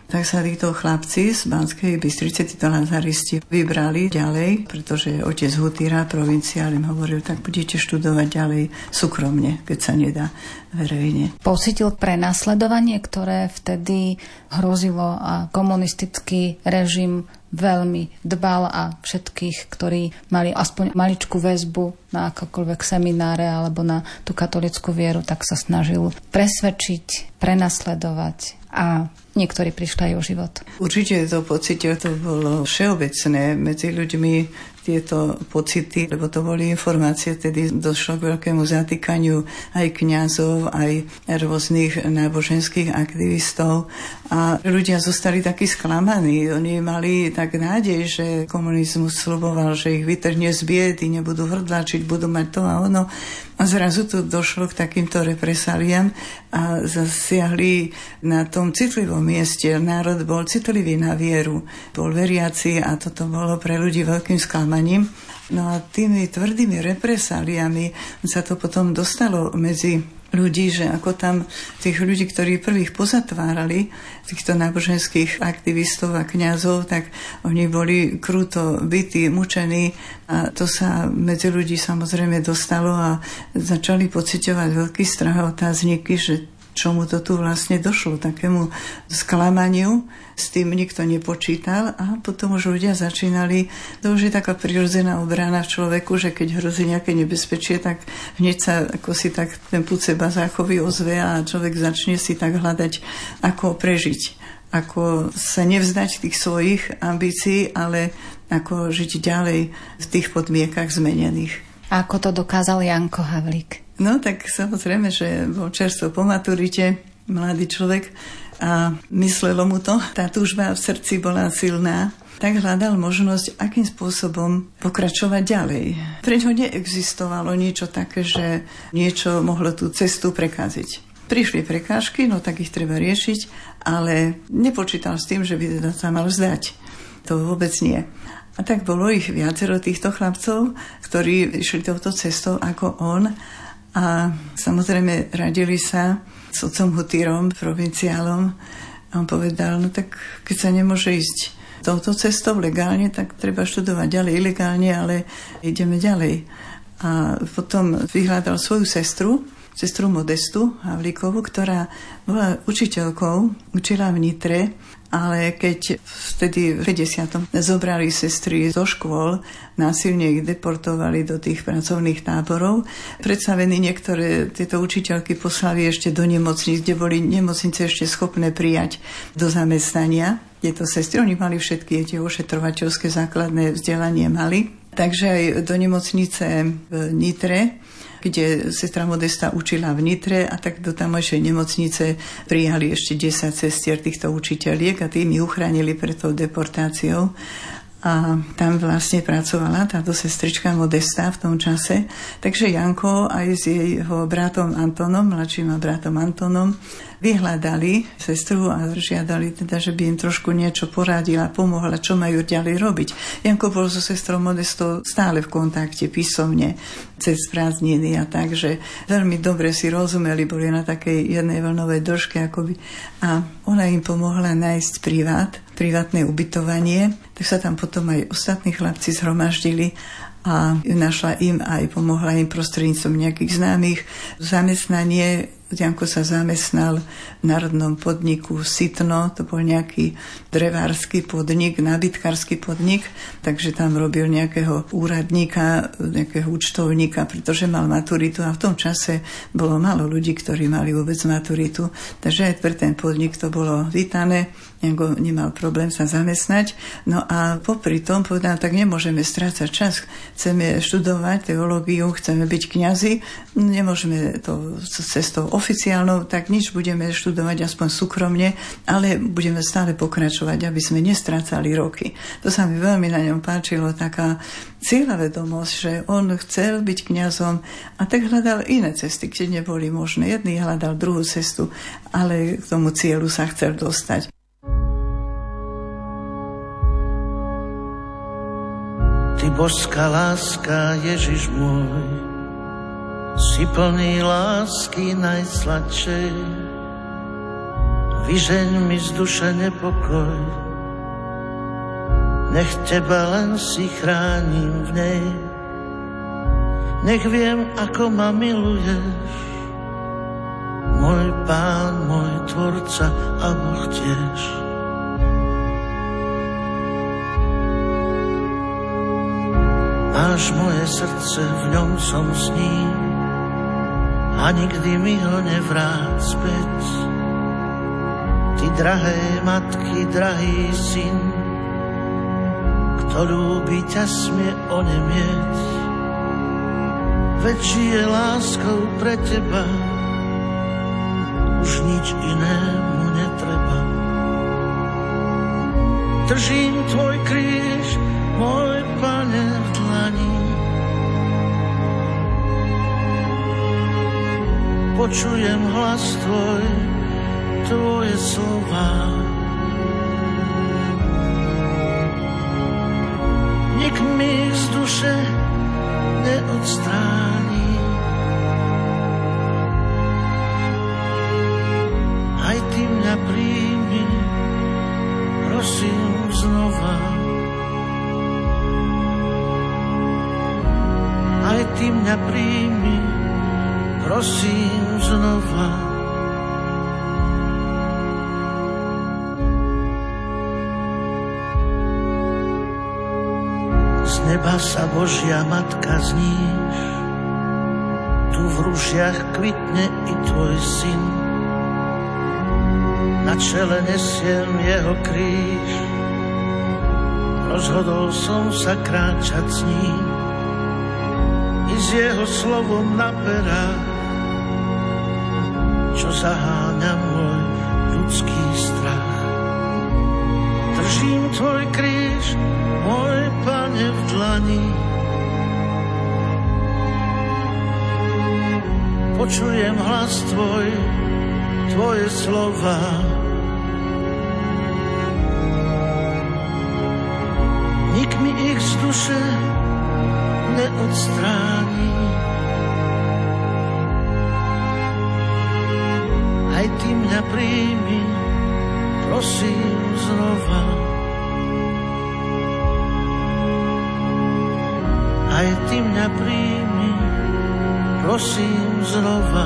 tak sa títo chlapci z Banskej Bystrice, títo lazaristi, vybrali ďalej, pretože otec Hutýra, provinciál, im hovoril, tak budete študovať ďalej súkromne, keď sa nedá verejne.
Pocitil prenasledovanie, ktoré vtedy hrozilo a komunistický režim veľmi dbal a všetkých, ktorí mali aspoň maličkú väzbu na akokoľvek semináre alebo na tú katolickú vieru, tak sa snažil presvedčiť, prenasledovať a niektorí prišli aj o život.
Určite to pocite, to bolo všeobecné medzi ľuďmi, tieto pocity, lebo to boli informácie, tedy došlo k veľkému zatýkaniu aj kňazov, aj rôznych náboženských aktivistov a ľudia zostali takí sklamaní. Oni mali tak nádej, že komunizmus sľuboval, že ich vytrhne z biedy, nebudú hrdlačiť, budú mať to a ono. A zrazu tu došlo k takýmto represáliám a zasiahli na tom citlivom mieste. Národ bol citlivý na vieru, bol veriaci a toto bolo pre ľudí veľkým sklamaním. No a tými tvrdými represáliami sa to potom dostalo medzi ľudí, že ako tam tých ľudí, ktorí prvých pozatvárali, týchto náboženských aktivistov a kňazov, tak oni boli kruto bití, mučení a to sa medzi ľudí samozrejme dostalo a začali pociťovať veľký strach a otázniky, že čomu to tu vlastne došlo, takému sklamaniu, s tým nikto nepočítal a potom už ľudia začínali, to už je taká prirodzená obrana v človeku, že keď hrozí nejaké nebezpečie, tak hneď sa ako si tak ten pud seba záchovy ozve a človek začne si tak hľadať, ako prežiť, ako sa nevzdať tých svojich ambícií, ale ako žiť ďalej v tých podmienkach zmenených.
A ako to dokázal Janko Havlík?
No tak samozrejme, že bol čerstvo po maturite, mladý človek a myslelo mu to. Tá túžba v srdci bola silná, tak hľadal možnosť, akým spôsobom pokračovať ďalej. Preňho neexistovalo niečo také, že niečo mohlo tú cestu prekaziť. Prišli prekážky, no tak ich treba riešiť, ale nepočítal s tým, že by sa mal vzdať. To vôbec nie. A tak bolo ich viacero týchto chlapcov, ktorí išli touto cestou ako on a samozrejme radili sa s otcom Hutýrom, provinciálom a on povedal, no tak keď sa nemôže ísť touto cestou legálne, tak treba študovať ďalej ilegálne, ale ideme ďalej. A potom vyhľadal svoju sestru Modestu Havlíkovú, ktorá bola učiteľkou, učila v Nitre, ale keď vtedy v 50. zobrali sestry zo škôl, násilne ich deportovali do tých pracovných táborov. Predstavení niektoré tieto učiteľky poslali ešte do nemocníc, kde boli nemocnice ešte schopné prijať do zamestnania. Tieto sestry, oni mali všetky tie ošetrovateľské základné vzdelanie mali. Takže aj do nemocnice v Nitre, kde sestra Modesta učila v Nitre a tak do tamojšej nemocnice prijali ešte 10 sestier týchto učiteľiek a tým ich uchránili pred tou deportáciou. A tam vlastne pracovala táto sestrička Modesta v tom čase. Takže Janko aj s jeho bratom Antonom, mladším bratom Antonom, vyhľadali sestru a žiadali teda, že by im trošku niečo poradila, pomohla, čo majú ďalej robiť. Janko bol so sestrou Modestou stále v kontakte, písomne, cez prázdniny a tak, že veľmi dobre si rozumeli, boli na takej jednej vlnovej dĺžke akoby. A ona im pomohla nájsť privátne ubytovanie, tak sa tam potom aj ostatní chlapci zhromaždili a našla im aj pomohla im prostredníctvom nejakých známych zamestnanie. Janko sa zamestnal v národnom podniku Sitno, to bol nejaký drevársky podnik, nábytkársky podnik, takže tam robil nejakého úradníka, nejakého účtovníka, pretože mal maturitu a v tom čase bolo málo ľudí, ktorí mali vôbec maturitu, takže aj pre ten podnik to bolo vítané. Janko nemal problém sa zamestnať. No a popri tom povedal, tak nemôžeme strácať čas. Chceme študovať teológiu, chceme byť kňazi, nemôžeme to cestou oficiálnou, tak nič, budeme študovať aspoň súkromne, ale budeme stále pokračovať, aby sme nestrácali roky. To sa mi veľmi na ňom páčilo, taká cieľavedomosť, že on chcel byť kňazom a tak hľadal iné cesty, keď neboli možné. Jedný hľadal druhú cestu, ale k tomu cieľu sa chcel dostať.
Ty božská láska, Ježiš môj, si plný lásky najsladšej. vyžeň mi z duše nepokoj, nech teba len si chránim v nej, nech viem, ako ma miluješ, môj Pán, môj Tvorca a Boh tiež. Máš moje srdce, v ňom som s ním a nikdy mi ho nevrát späť. Ty drahé matky, drahý syn, kto ľúbi ťa smie onemieť, veď žije láskou pre teba, už nič inému netreba. Držím tvoj kríž, môj Pane, v dlani, počujem hlas tvoj, tvoje slová. Nik mi ich z duše neodstráni, aj ty mňa príjmi, prosím znova. Aj ty mňa príjmi, prosím znova. Z neba sa Božia Matka zníš, tu v rúžiach kvitne i tvoj syn. Na čele nesiem jeho kríž, rozhodol som sa kráčať s ním i s jeho slovom na perách, čo zaháňa môj ľudský strach. Držím tvoj kríž, môj Pane, v dlani, počujem hlas tvoj, tvoje slova. Nik mi ich z duše neodstráni, aj ty mňa príjmi, prosím znova. Aj ty mňa príjmi, prosím znova.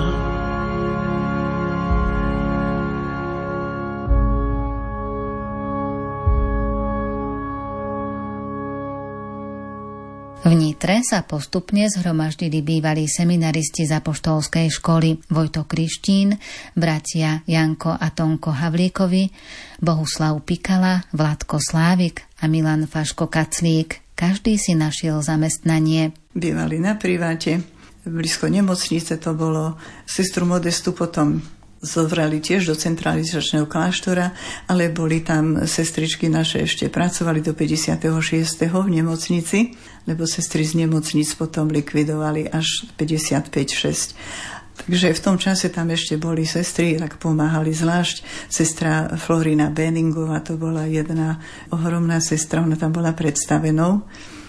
V Nitre sa postupne zhromaždili bývalí seminaristi z apoštolskej školy Vojto Krištín, bratia Janko a Tonko Havlíkovi, Bohuslav Pikala, Vladko Slávik a Milan Faško Kaclík. Každý si našiel zamestnanie.
Bývali na priváte, blízko nemocnice to bolo. Sestru Modestu potom zobrali tiež do centralizačného kláštora, ale boli tam sestričky naše, ešte pracovali do 56. v nemocnici, lebo sestry z nemocnic potom likvidovali až 55-6. Takže v tom čase tam ešte boli sestry, tak pomáhali zvlášť sestra Florina Benningová, to bola jedna ohromná sestra, ona tam bola predstavenou.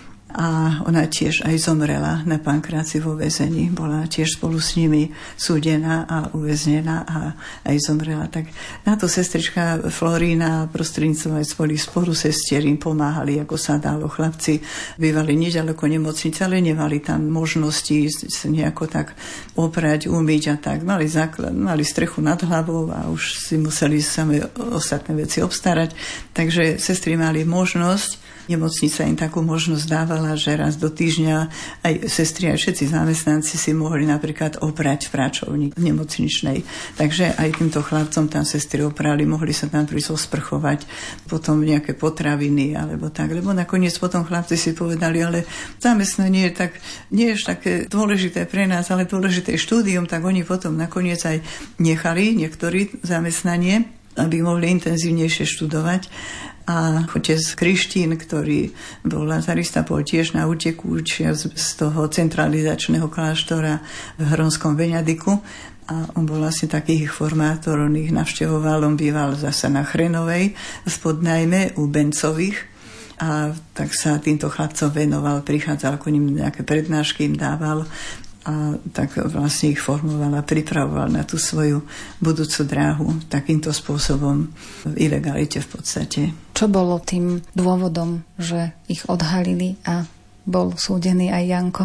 A ona tiež aj zomrela na Pankráci vo väzení. Bola tiež spolu s nimi súdená a uväznená a aj zomrela. Tak na to sestrička Florína prostredníctvom aj spolu sestier im pomáhali, ako sa dalo. Chlapci bývali nedaleko nemocnice, ale nemali tam možnosti sa nejako tak oprať, umyť a tak. Mali strechu nad hlavou a už si museli same ostatné veci obstarať. Takže sestry mali možnosť, nemocnica im takú možnosť dávala, že raz do týždňa aj sestry, aj všetci zamestnanci si mohli napríklad oprať v práčovni nemocničnej. Takže aj týmto chlapcom tam sestry oprali, mohli sa tam prísť osprchovať, potom nejaké potraviny alebo tak. Lebo nakoniec potom chlapci si povedali, ale zamestnanie nie je také dôležité pre nás, ale dôležité štúdium, tak oni potom nakoniec aj nechali niektorí zamestnanie, aby mohli intenzívnejšie študovať. A otec Krištín, ktorý bol lazarista, bol tiež na úteku z toho centralizačného kláštora v Hronskom Beňadiku. A on bol asi taký ich formátor, on ich navštevoval, on býval zase na Chrenovej, spodnajme u Bencových. A tak sa týmto chlapcom venoval, prichádzal, ako ním nejaké prednášky im dával. a tak vlastne ich formoval a pripravoval na tú svoju budúcu dráhu takýmto spôsobom v ilegalite v podstate.
Čo bolo tým dôvodom, že ich odhalili a bol súdený aj Janko?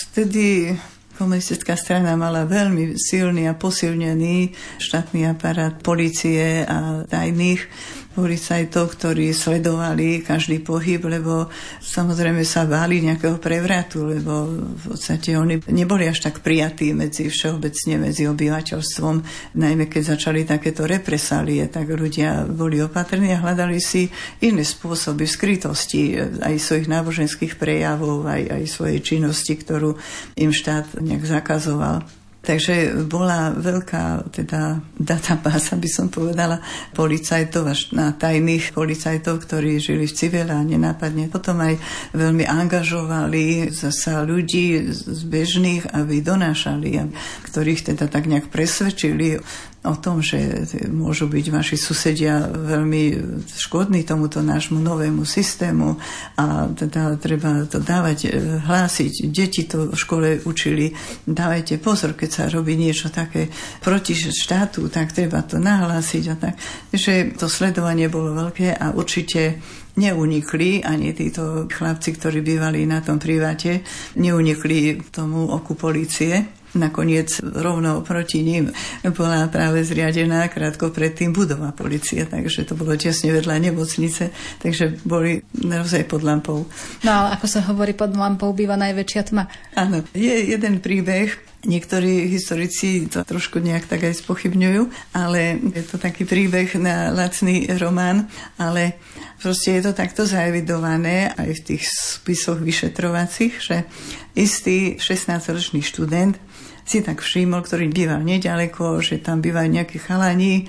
Vtedy komunistická strana mala veľmi silný a posilnený štátny aparát polície a tajných policajtov, ktorí sledovali každý pohyb, lebo samozrejme sa báli nejakého prevratu, lebo v podstate oni neboli až tak prijatí všeobecne medzi obyvateľstvom. Najmä keď začali takéto represálie, tak ľudia boli opatrní a hľadali si iné spôsoby skrytosti aj svojich náboženských prejavov, aj svojej činnosti, ktorú im štát nejak zakazoval. Takže bola veľká databáza, by som povedala, policajtov až na tajných policajtov, ktorí žili v civile a nenápadne. Potom aj veľmi angažovali zasa ľudí z bežných, aby donášali, ktorých teda tak nejak presvedčili o tom, že môžu byť vaši susedia veľmi škodní tomuto nášmu novému systému a teda treba to dávať, hlásiť. Deti to v škole učili, dávajte pozor, keď sa robí niečo také proti štátu, tak treba to nahlásiť a tak. Takže to sledovanie bolo veľké a určite neunikli ani títo chlapci, ktorí bývali na tom priváte, neunikli tomu oku polície. Nakoniec rovno proti ním bola práve zriadená krátko predtým budova polície, takže to bolo tesne vedľa nemocnice, takže boli naozaj pod lampou.
No ale ako sa hovorí, pod lampou býva najväčšia tma.
Áno, je jeden príbeh, niektorí historici to trošku nejak tak aj spochybňujú, ale je to taký príbeh na lacný román, ale proste je to takto zaevidované aj v tých spisoch vyšetrovacích, že istý 16-ročný študent si tak všimol, ktorý býval nedaleko, že tam bývajú nejakí chalani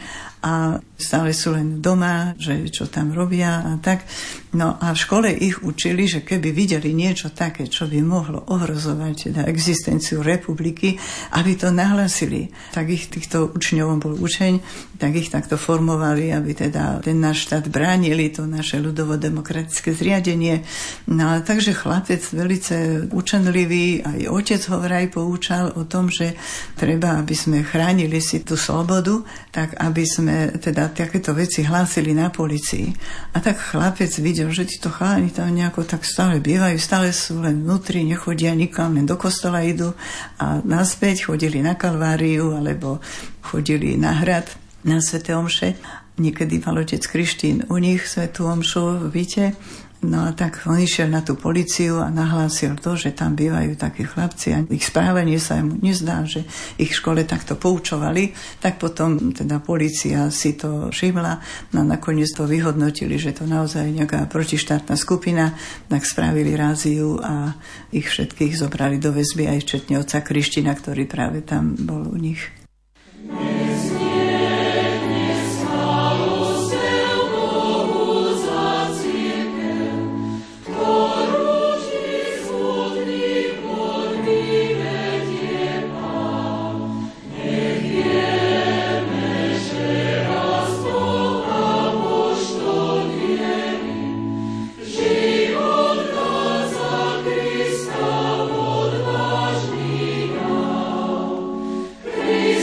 a stále sú len doma, že čo tam robia a tak. No a v škole ich učili, že keby videli niečo také, čo by mohlo ohrozovať teda existenciu republiky, aby to nahlasili. Tak ich týchto učňovom bol učeň, tak ich takto formovali, aby teda ten náš štát bránili, to naše ľudovo-demokratické zriadenie. No a takže chlapec velice učenlivý, aj otec ho vraj poučal o tom, že treba, aby sme chránili si tú slobodu, tak aby sme teda takéto veci hlásili na polícii. A tak chlapec videl, že títo chalani tam nejako tak stále bývajú, stále sú len vnútri, nechodia nikam, len do kostola idú a naspäť chodili na Kalváriu alebo chodili na hrad, na sväté omše. Niekedy mal otec Krištín u nich svätú omšu v byte. No a tak on išiel na tú políciu a nahlásil to, že tam bývajú takí chlapci a ich správanie sa mu nezdá, že ich v škole takto poučovali. Tak potom teda polícia si to všimla a nakoniec to vyhodnotili, že to naozaj nejaká protištátna skupina, tak spravili ráziu a ich všetkých zobrali do väzby aj včetne otca Kriština, ktorý práve tam bol u nich.
Please.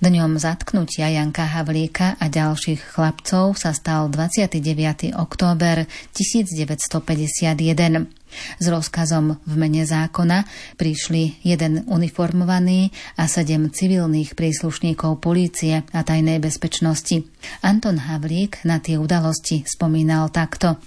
Dňom zatknutia Janka Havlíka a ďalších chlapcov sa stal 29. október 1951. S rozkazom v mene zákona prišli 1 uniformovaný a 7 civilných príslušníkov polície a tajnej bezpečnosti. Anton Havlík na tie udalosti spomínal takto.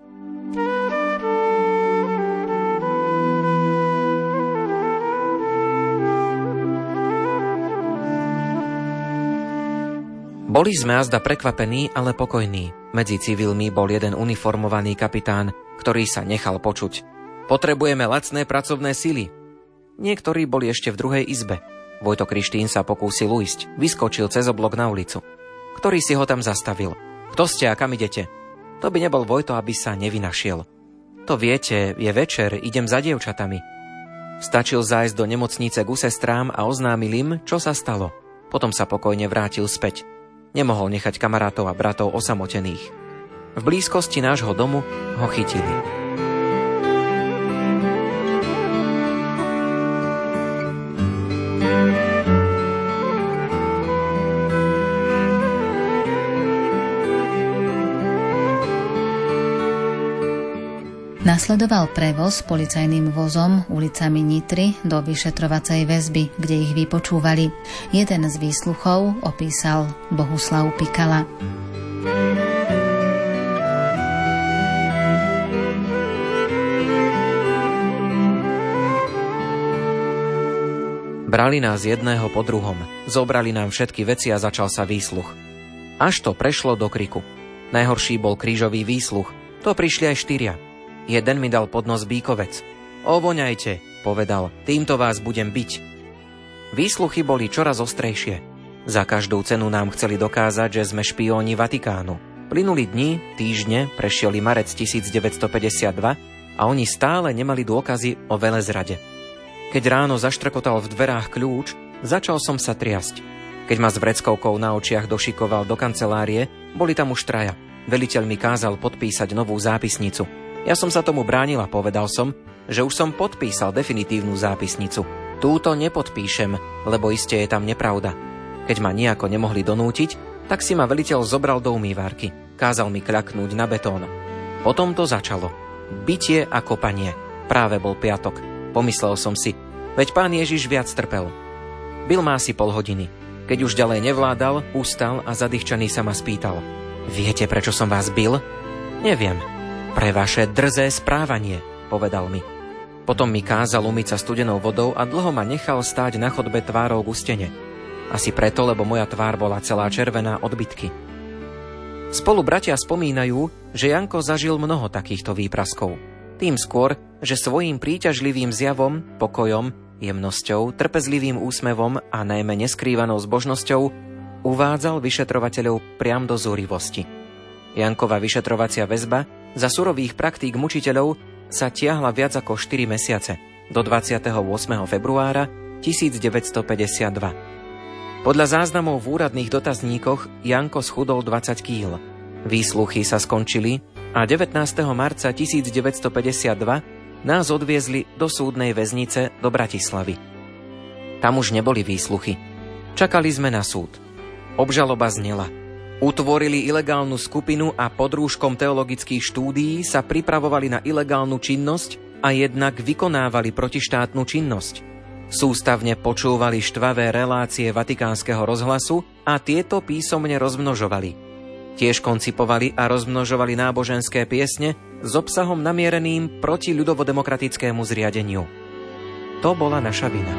Boli sme azda prekvapení, ale pokojní. Medzi civilmi bol jeden uniformovaný kapitán, ktorý sa nechal počuť. Potrebujeme lacné pracovné sily. Niektorí boli ešte v druhej izbe. Vojto Krištín sa pokúsil ujsť. Vyskočil cez oblok na ulicu. Ktorý si ho tam zastavil. Kto ste a kam idete? To by nebol Vojto, aby sa nevynašiel. To viete, je večer, idem za dievčatami. Stačil zájsť do nemocnice ku sestrám a oznámil im, čo sa stalo. Potom sa pokojne vrátil späť. Nemohol nechať kamarátov a bratov osamotených. V blízkosti nášho domu ho chytili.
Nasledoval prevoz policajným vozom ulicami Nitry do vyšetrovacej väzby, kde ich vypočúvali. Jeden z výsluchov opísal Bohuslav Pikala.
Brali nás jedného po druhom, zobrali nám všetky veci a začal sa výsluch. Až to prešlo do kriku. Najhorší bol krížový výsluch, to prišli aj 4. Jeden mi dal pod nos bíkovec. Ovoňajte, povedal, týmto vás budem biť. Výsluchy boli čoraz ostrejšie. Za každú cenu nám chceli dokázať, že sme špióni Vatikánu. Plynuli dni, týždne, prešiel marec 1952 a oni stále nemali dôkazy o velezrade. Keď ráno zaštrkotal v dverách kľúč, začal som sa triasť. Keď ma s vreckovkou na očiach došikoval do kancelárie, boli tam už 3. Veliteľ mi kázal podpísať novú zápisnicu. Ja som sa tomu bránil a povedal som, že už som podpísal definitívnu zápisnicu. Túto nepodpíšem, lebo iste je tam nepravda. Keď ma nejako nemohli donútiť, tak si ma veliteľ zobral do umývárky. Kázal mi kľaknúť na betón. Potom to začalo. Bitie a kopanie. Práve bol piatok. Pomyslel som si, veď Pán Ježiš viac trpel. Bil ma asi pol hodiny. Keď už ďalej nevládal, ustal a zadýchčaný sa ma spýtal. Viete, prečo som vás bil? Neviem. Pre vaše drzé správanie, povedal mi. Potom mi kázal umyť sa studenou vodou a dlho ma nechal stáť na chodbe tvárou k stene. Asi preto, lebo moja tvár bola celá červená od bitky. Spolu bratia spomínajú, že Janko zažil mnoho takýchto výpraskov. Tým skôr, že svojím príťažlivým zjavom, pokojom, jemnosťou, trpezlivým úsmevom a najmä neskrývanou zbožnosťou uvádzal vyšetrovateľov priam do zúrivosti. Jankova vyšetrovacia väzba za surových praktík mučiteľov sa tiahla viac ako 4 mesiace, do 28. februára 1952. Podľa záznamov v úradných dotazníkoch Janko schudol 20 kýl. Výsluchy sa skončili a 19. marca 1952 nás odviezli do súdnej väznice do Bratislavy. Tam už neboli výsluchy. Čakali sme na súd. Obžaloba znela. Utvorili ilegálnu skupinu a pod rúškom teologických štúdií sa pripravovali na ilegálnu činnosť a jednak vykonávali protištátnu činnosť. Sústavne počúvali štvavé relácie Vatikánskeho rozhlasu a tieto písomne rozmnožovali. Tiež koncipovali a rozmnožovali náboženské piesne s obsahom namiereným proti ľudovodemokratickému zriadeniu. To bola naša vina.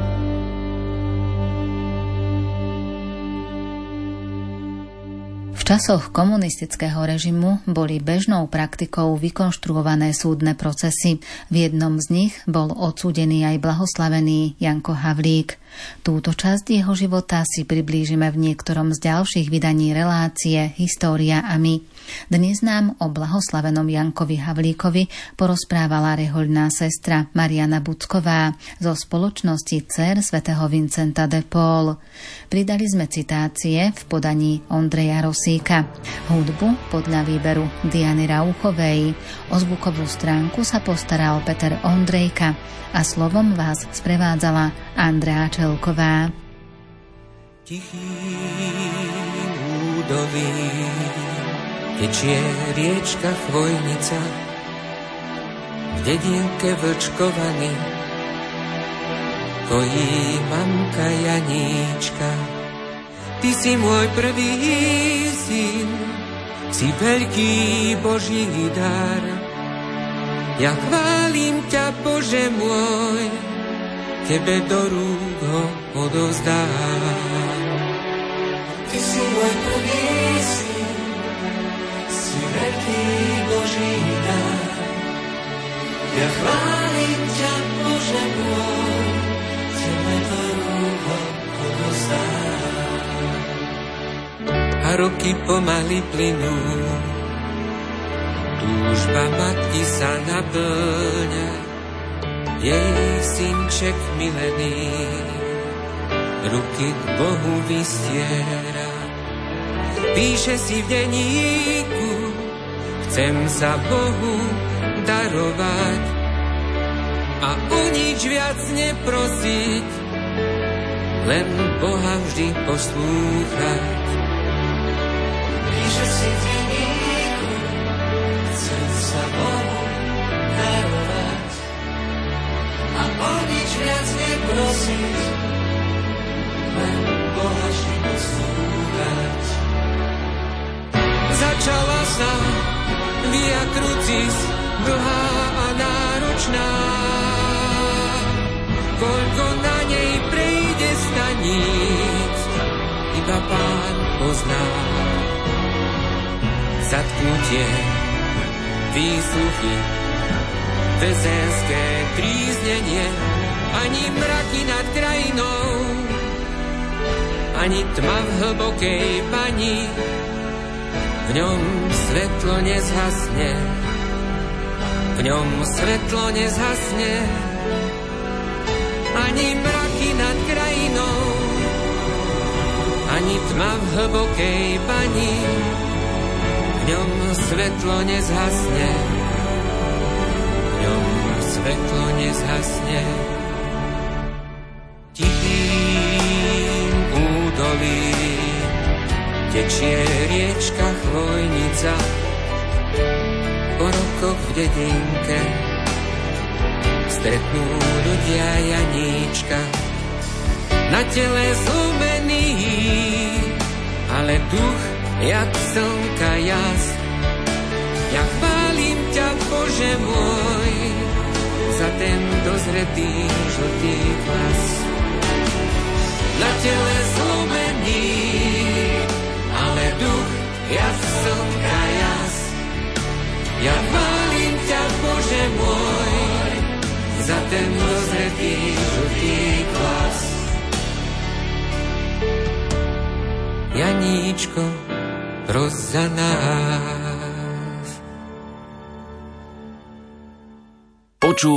V časoch komunistického režimu boli bežnou praktikou vykonštruované súdne procesy. V jednom z nich bol odsúdený aj blahoslavený Janko Havlík. Túto časť jeho života si priblížime v niektorom z ďalších vydaní relácie História a my. Dnes nám o blahoslavenom Jankovi Havlíkovi porozprávala rehoľná sestra Mariana Bucková zo spoločnosti Dcér svätého Vincenta de Paul. Pridali sme citácie v podaní Ondreja Rosíka. Hudbu podľa výberu Diany Rauchovej. O zvukovú stránku sa postaral Peter Ondrejka a slovom vás sprevádzala Andrea Čelková.
Tichý údolí tečie riečka Chvojnica, v dedinke Vlčkovany kojí mamka Janíčka. Ty si môj prvý syn, si veľký Boží dar. Ja chválim ťa, Bože môj, tebe do rúk ho odozdám. Ty si môj prvý syn, si veľký Boží dar. Ja chválim ťa, Bože môj, tebe do rúk ho odozdám. A roky pomaly plynú, túžba matky sa naplňa, jej synček milený ruky k Bohu vystiera. Píše si v denníku, chcem sa Bohu darovať a o nič viac neprosiť, len Boha vždy poslúchať. Píše si v denníku, chcem sa Bohu darovať a o nič viac neprosiť, len Boha vždy poslúchať. Začala sa Via Crucis, dlhá a náročná, koľko na nej prejde staníc, iba Pán pozná. Zatknutie, výsluchy, väzenské tríznenie, ani mraky nad krajinou, ani tma v hlbokej bani, v ňom svetlo nezhasne, v ňom svetlo nezhasne, ani mraky nad krajinou, ani tma v hlbokej bani, v ňom svetlo nezhasne, v ňom svetlo nezhasne. Tichým údolím tečie riečka Chvojnica, po rokoch v dedinke stretnú ľudia Janíčka. Na tele zlomený, ale duch jak slnka jas. Ja chválim ťa, Bože môj, za ten dozretý žltý klas. Na tele zlomený, ale duch jak slnka jas. Ja chválim ťa, Bože môj, za ten dozretý žltý klas. Janíčko, pros za nás.